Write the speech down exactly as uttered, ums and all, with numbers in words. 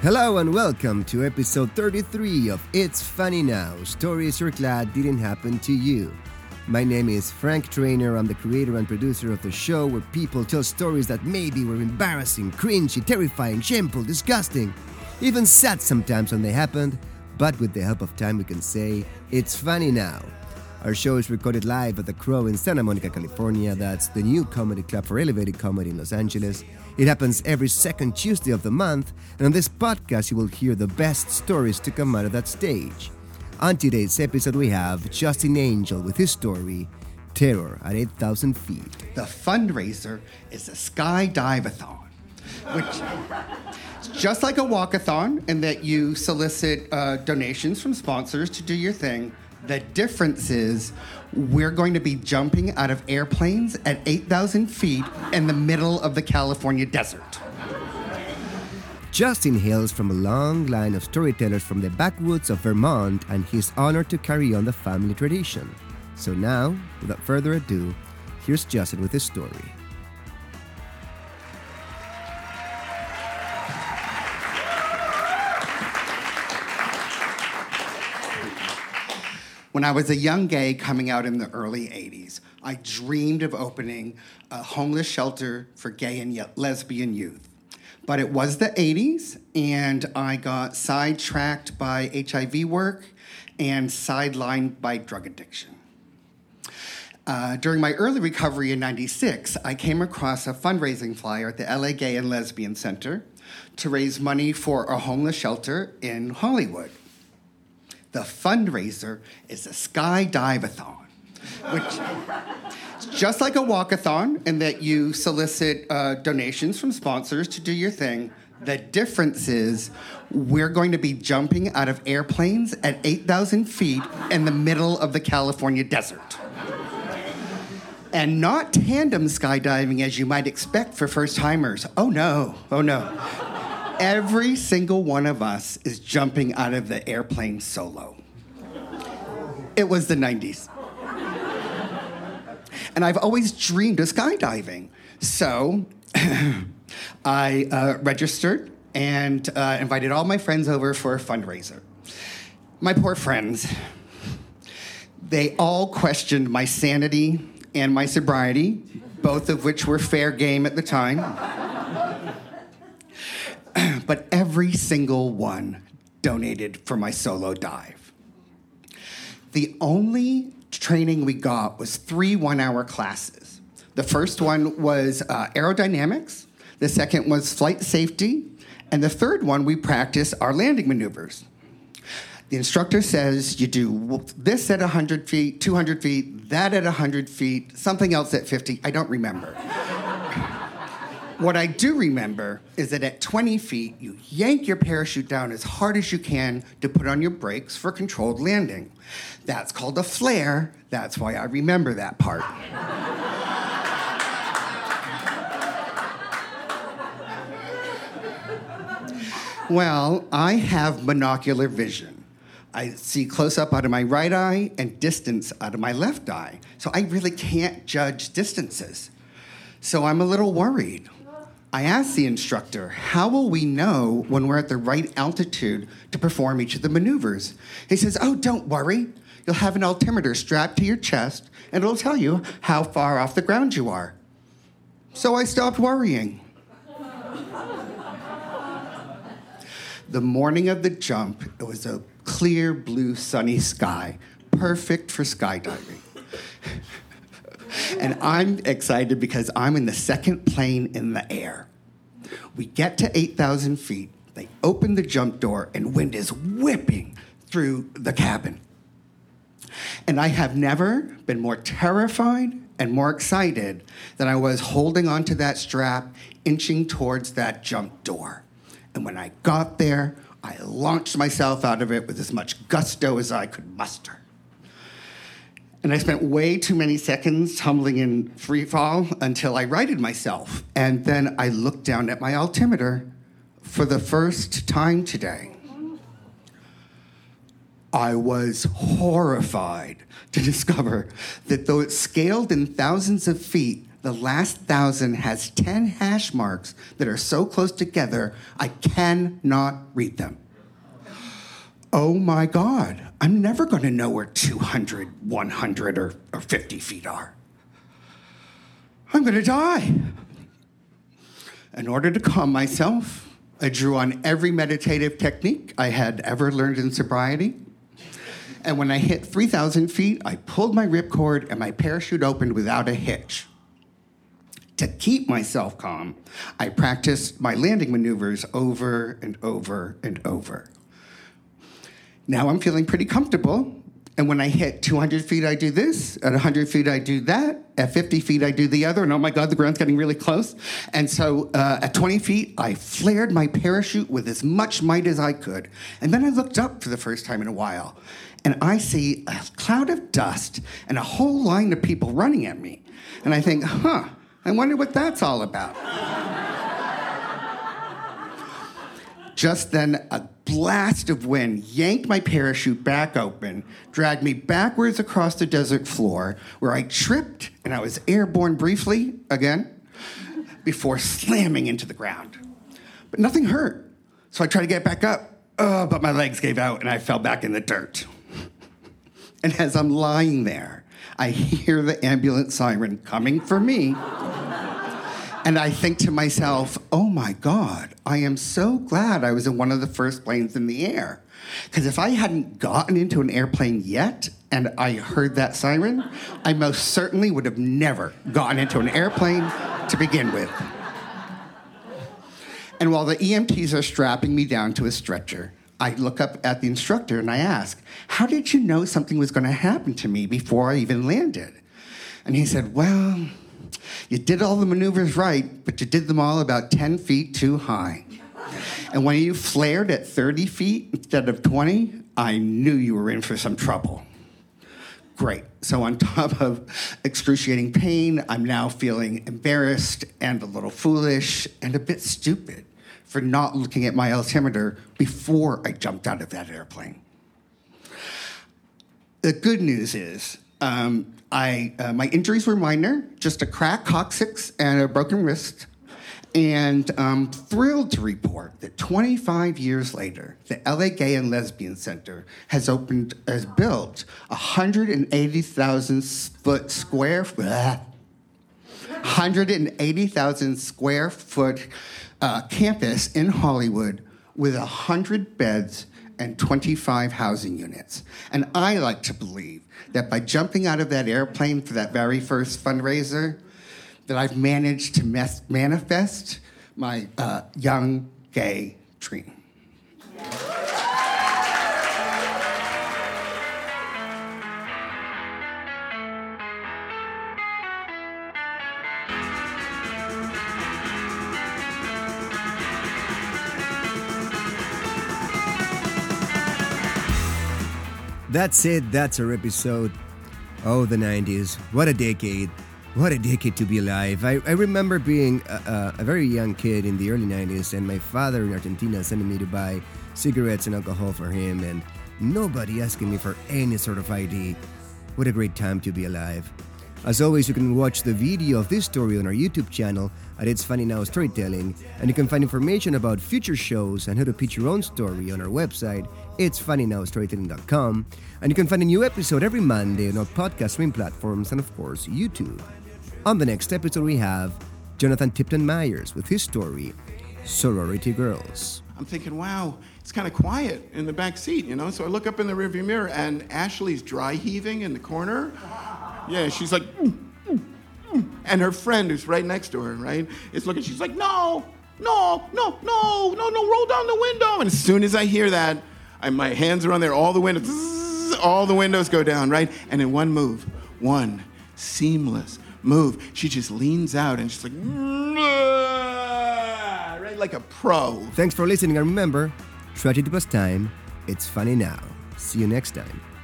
Hello and welcome to episode thirty-three of It's Funny Now, stories you're glad didn't happen to you. My name is Frank Trainer. I'm the creator and producer of the show where people tell stories that maybe were embarrassing, cringy, terrifying, shameful, disgusting, even sad sometimes when they happened, but with the help of time we can say, it's funny now. Our show is recorded live at The Crow in Santa Monica, California. That's the new comedy club for elevated comedy in Los Angeles. It happens every second Tuesday of the month, and on this podcast you will hear the best stories to come out of that stage. On today's episode we have Justin Angel with his story, Terror at eight thousand feet. The fundraiser is a skydive-a-thon, which is just like a walk-a-thon in that you solicit uh, donations from sponsors to do your thing. The difference is we're going to be jumping out of airplanes at eight thousand feet in the middle of the California desert. Justin hails from a long line of storytellers from the backwoods of Vermont, and he's honored to carry on the family tradition. So now, without further ado, here's Justin with his story. When I was a young gay coming out in the early eighties, I dreamed of opening a homeless shelter for gay and lesbian youth. But it was the eighties, and I got sidetracked by H I V work and sidelined by drug addiction. Uh, during my early recovery in ninety-six, I came across a fundraising flyer at the L A Gay and Lesbian Center to raise money for a homeless shelter in Hollywood. The fundraiser is a skydive-a-thon, which is just like a walk-a-thon in that you solicit uh, donations from sponsors to do your thing. The difference is we're going to be jumping out of airplanes at eight thousand feet in the middle of the California desert. And not tandem skydiving as you might expect for first-timers. Oh no, oh no. Every single one of us is jumping out of the airplane solo. It was the nineties. And I've always dreamed of skydiving. So I uh, registered and uh, invited all my friends over for a fundraiser. My poor friends. They all questioned my sanity and my sobriety, both of which were fair game at the time. But every single one donated for my solo dive. The only training we got was three one-hour classes. The first one was uh, aerodynamics, the second was flight safety, and the third one we practiced our landing maneuvers. The instructor says you do this at one hundred feet, two hundred feet, that at one hundred feet, something else at fifty, I don't remember. What I do remember is that at twenty feet, you yank your parachute down as hard as you can to put on your brakes for controlled landing. That's called a flare. That's why I remember that part. Well, I have monocular vision. I see close up out of my right eye and distance out of my left eye. So I really can't judge distances. So I'm a little worried. I asked the instructor, how will we know when we're at the right altitude to perform each of the maneuvers? He says, oh, don't worry. You'll have an altimeter strapped to your chest, and it'll tell you how far off the ground you are. So I stopped worrying. The morning of the jump, it was a clear blue sunny sky, perfect for skydiving. And I'm excited because I'm in the second plane in the air. We get to eight thousand feet. They open the jump door, and wind is whipping through the cabin. And I have never been more terrified and more excited than I was holding onto that strap, inching towards that jump door. And when I got there, I launched myself out of it with as much gusto as I could muster. And I spent way too many seconds tumbling in free fall until I righted myself. And then I looked down at my altimeter for the first time today. I was horrified to discover that though it scaled in thousands of feet, The last thousand has ten hash marks that are so close together, I cannot read them. Oh my God, I'm never going to know where two hundred, one hundred, or, or fifty feet are. I'm going to die. In order to calm myself, I drew on every meditative technique I had ever learned in sobriety. And when I hit three thousand feet, I pulled my ripcord and my parachute opened without a hitch. To keep myself calm, I practiced my landing maneuvers over and over and over. Now I'm feeling pretty comfortable. And when I hit two hundred feet, I do this. At one hundred feet, I do that. At fifty feet, I do the other. And oh my God, the ground's getting really close. And so uh, at twenty feet, I flared my parachute with as much might as I could. And then I looked up for the first time in a while. And I see a cloud of dust and a whole line of people running at me. And I think, huh, I wonder what that's all about. Just then, a blast of wind yanked my parachute back open, dragged me backwards across the desert floor, where I tripped and I was airborne briefly again before slamming into the ground. But nothing hurt, so I tried to get back up, oh, but my legs gave out and I fell back in the dirt. And as I'm lying there, I hear the ambulance siren coming for me. And I think to myself, oh my God, I am so glad I was in one of the first planes in the air. Because if I hadn't gotten into an airplane yet and I heard that siren, I most certainly would have never gotten into an airplane to begin with. And while the E M Ts are strapping me down to a stretcher, I look up at the instructor and I ask, how did you know something was going to happen to me before I even landed? And he said, well, you did all the maneuvers right, but you did them all about ten feet too high. And when you flared at thirty feet instead of twenty, I knew you were in for some trouble. Great. So on top of excruciating pain, I'm now feeling embarrassed and a little foolish and a bit stupid for not looking at my altimeter before I jumped out of that airplane. The good news is, um, I uh, my injuries were minor, just a cracked coccyx and a broken wrist. And I'm thrilled to report that twenty-five years later, the L A Gay and Lesbian Center has opened, has built a one hundred eighty thousand foot square, one hundred eighty thousand square foot uh, campus in Hollywood with one hundred beds and twenty-five housing units. And I like to believe that by jumping out of that airplane for that very first fundraiser, that I've managed to mes- manifest my uh, young gay dream. That's it, that's our episode. Oh, the nineties. What a decade. What a decade to be alive. I, I remember being a, a, a very young kid in the early nineties, and my father in Argentina sending me to buy cigarettes and alcohol for him, and nobody asking me for any sort of I D. What a great time to be alive. As always, you can watch the video of this story on our YouTube channel at It's Funny Now Storytelling, and you can find information about future shows and how to pitch your own story on our website, its funny now storytelling dot com, and you can find a new episode every Monday on our podcast streaming platforms and, of course, YouTube. On the next episode, we have Jonathan Tipton Myers with his story, Sorority Girls. I'm thinking, wow, it's kind of quiet in the back seat, you know? So I look up in the rearview mirror, and Ashley's dry heaving in the corner. Yeah, she's like, mm, mm, mm. And her friend who's right next to her, right, is looking, she's like, no, no, no, no, no, no, roll down the window. And as soon as I hear that, I, my hands are on there, all the windows, zzz, all the windows go down, right? And in one move, one seamless move, she just leans out and she's like, right, like a pro. Thanks for listening, and remember, tragedy plus time, it's funny now. See you next time.